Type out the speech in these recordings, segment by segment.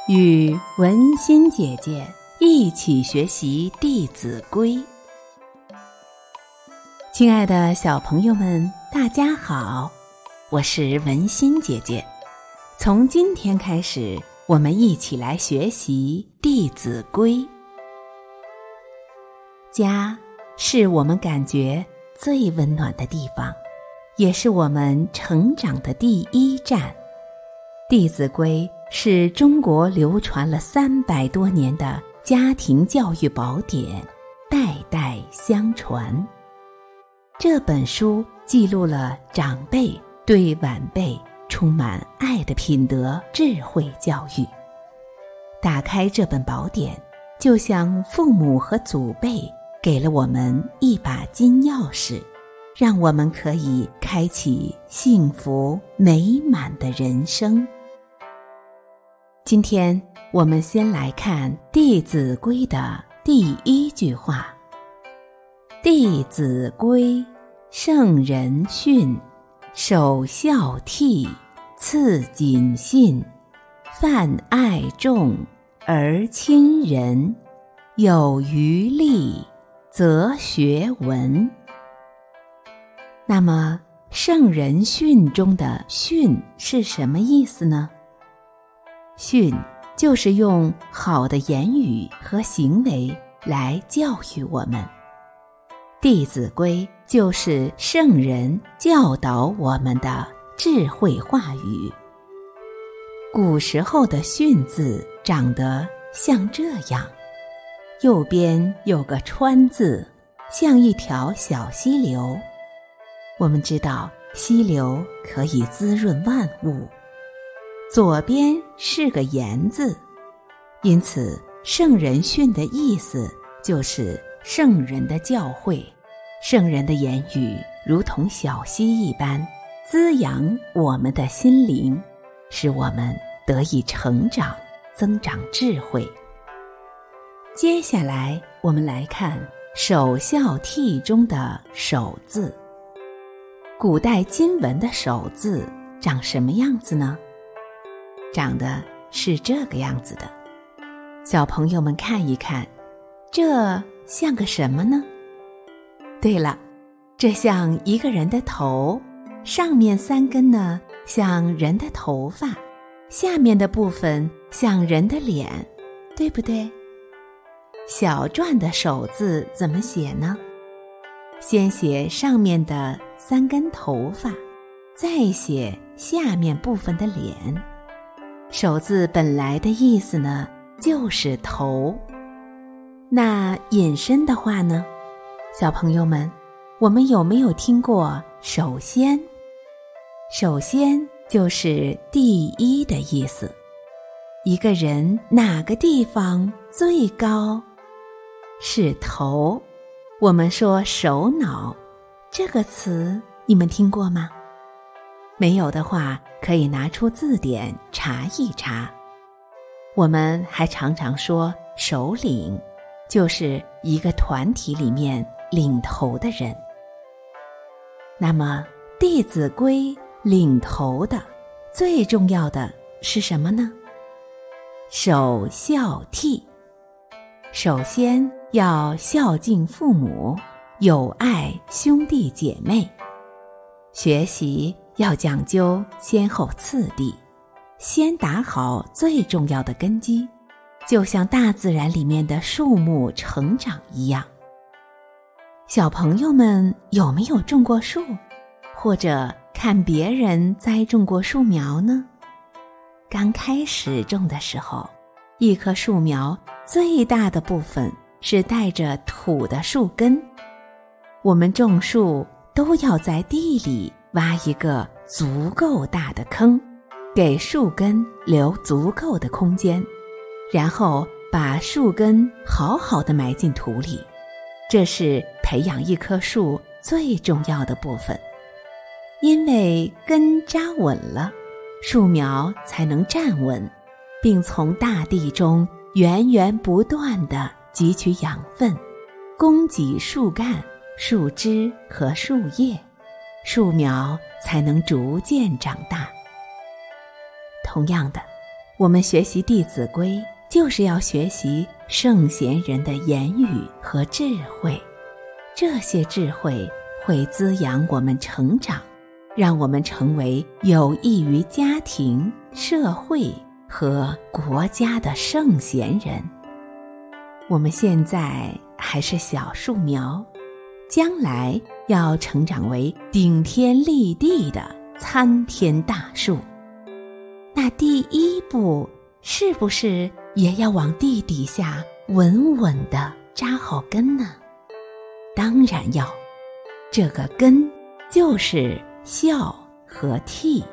与文心姐姐一起学习《弟子规》。亲爱的小朋友们，大家好，我是文心姐姐。从今天开始，我们一起来学习《弟子规》。家是我们感觉最温暖的地方，也是我们成长的第一站。《弟子规》是中国流传了300多年的家庭教育宝典，代代相传。这本书记录了长辈对晚辈充满爱的品德智慧教育。打开这本宝典，就像父母和祖辈给了我们一把金钥匙，让我们可以开启幸福美满的人生。今天我们先来看《弟子规》的第一句话：弟子规，圣人训，首孝悌，次谨信，泛爱众而亲仁，有余力，则学文。那么圣人训中的训是什么意思呢？训就是用好的言语和行为来教育我们，弟子规就是圣人教导我们的智慧话语。古时候的训字长得像这样，右边有个川字，像一条小溪流。我们知道溪流可以滋润万物。左边是个言字，因此圣人训的意思就是圣人的教诲，圣人的言语如同小溪一般，滋养我们的心灵，使我们得以成长，增长智慧。接下来我们来看首孝悌中的首字。古代金文的首字长什么样子呢？长得是这个样子的。小朋友们看一看，这像个什么呢？对了，这像一个人的头，上面3根呢像人的头发，下面的部分像人的脸，对不对？小篆的首字怎么写呢？先写上面的3根头发，再写下面部分的脸。首字本来的意思呢，就是头。那引申的话呢，小朋友们，我们有没有听过首先？首先就是第一的意思。一个人哪个地方最高？是头。我们说首脑，这个词你们听过吗？没有的话，可以拿出字典查一查。我们还常常说首领，就是一个团体里面领头的人。那么《弟子规》领头的最重要的是什么呢？首孝悌。首先要孝敬父母，友爱兄弟姐妹。学习要讲究先后次第，先打好最重要的根基，就像大自然里面的树木成长一样。小朋友们有没有种过树，或者看别人栽种过树苗呢？刚开始种的时候，一棵树苗最大的部分是带着土的树根。我们种树都要在地里挖一个足够大的坑，给树根留足够的空间，然后把树根好好的埋进土里。这是培养一棵树最重要的部分。因为根扎稳了，树苗才能站稳，并从大地中源源不断地汲取养分，供给树干、树枝和树叶，树苗才能逐渐长大。同样的， 我们学习《弟子规》，就是要学习圣贤人的言语和智慧，这些智慧会滋养我们成长，让我们成为有益于家庭、社会和国家的圣贤人。我们现在还是小树苗，将来要成长为顶天立地的参天大树。那第一步是不是也要往地底下稳稳地扎好根呢？当然要，这个根就是孝和悌。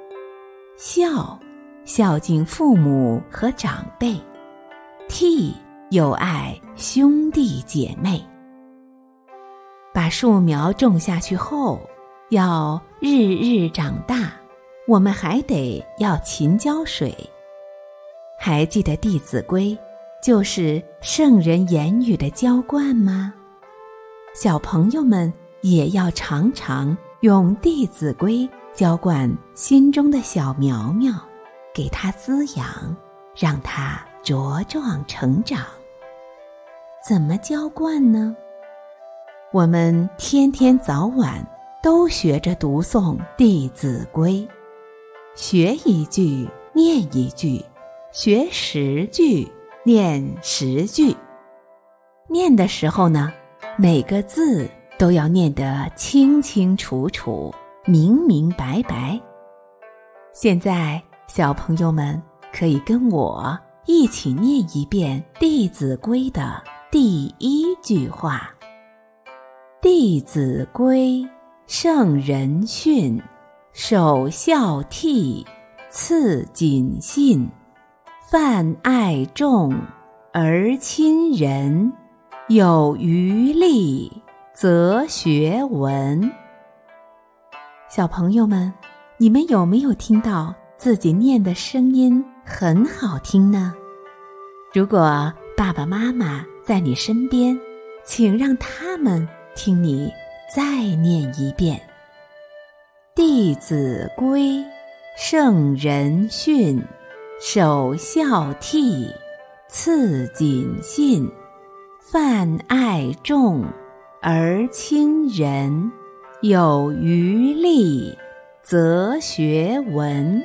孝敬父母和长辈，悌友爱兄弟姐妹。把树苗种下去后，要日日长大，我们还得要勤浇水。还记得《弟子规》就是圣人言语的浇灌吗？小朋友们也要常常用《弟子规》浇灌心中的小苗苗，给它滋养，让它茁壮成长。怎么浇灌呢？我们天天早晚都学着读诵《弟子规》，学一句念一句，学10句念10句。念的时候呢，每个字都要念得清清楚楚、明明白白。现在小朋友们可以跟我一起念一遍《弟子规》的第1句话：弟子规，圣人训，首孝悌，次谨信，泛爱众而亲仁，有余力，则学文。小朋友们，你们有没有听到自己念的声音很好听呢？如果爸爸妈妈在你身边，请让他们听你再念一遍：弟子规，圣人训，首孝悌，次谨信，泛爱众而亲仁，有余力，则学文。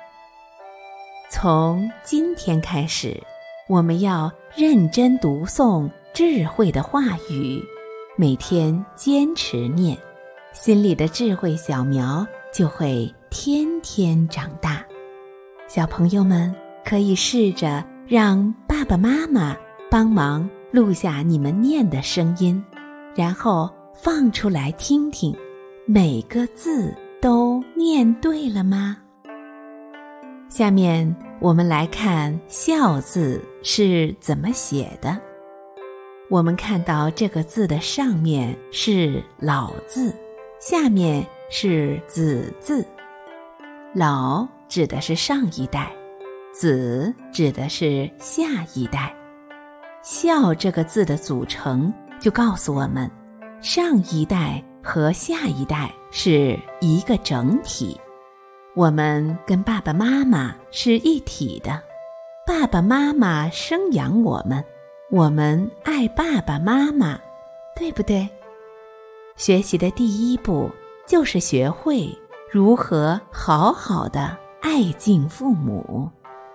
从今天开始，我们要认真读诵智慧的话语，每天坚持念，心里的智慧小苗就会天天长大。小朋友们可以试着让爸爸妈妈帮忙录下你们念的声音，然后放出来听听，每个字都念对了吗？下面我们来看孝字是怎么写的。我们看到这个字的上面是老字，下面是子字。老指的是上一代，子指的是下一代。孝这个字的组成就告诉我们，上一代和下一代是一个整体。我们跟爸爸妈妈是一体的，爸爸妈妈生养我们，我们爱爸爸妈妈，对不对？学习的第一步就是学会如何好好的爱敬父母。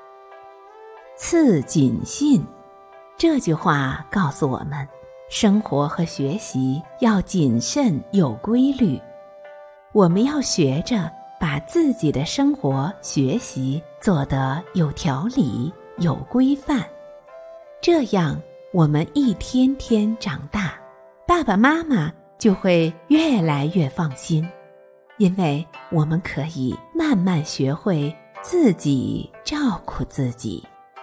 次谨信，这句话告诉我们，生活和学习要谨慎有规律。我们要学着把自己的生活学习做得有条理有规范，这样我们一天天长大，爸爸妈妈就会越来越放心，因为我们可以慢慢学会自己照顾自己。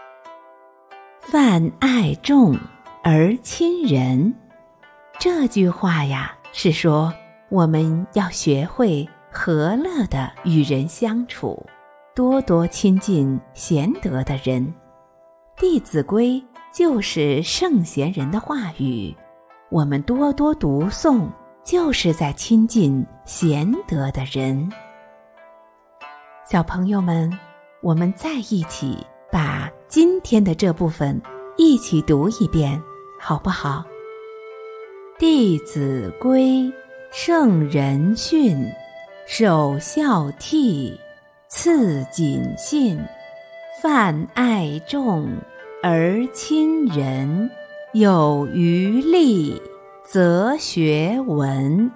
泛爱众而亲仁，这句话呀，是说我们要学会和乐地与人相处，多多亲近贤德的人。弟子规就是圣贤人的话语，我们多多读诵，就是在亲近贤德的人。小朋友们，我们再一起把今天的这部分一起读一遍，好不好？弟子规，圣人训，首孝悌，次谨信，泛爱众而亲仁，有余力则学文。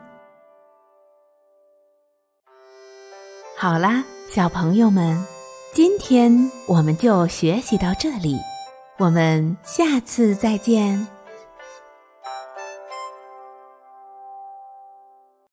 好啦，小朋友们，今天我们就学习到这里，我们下次再见。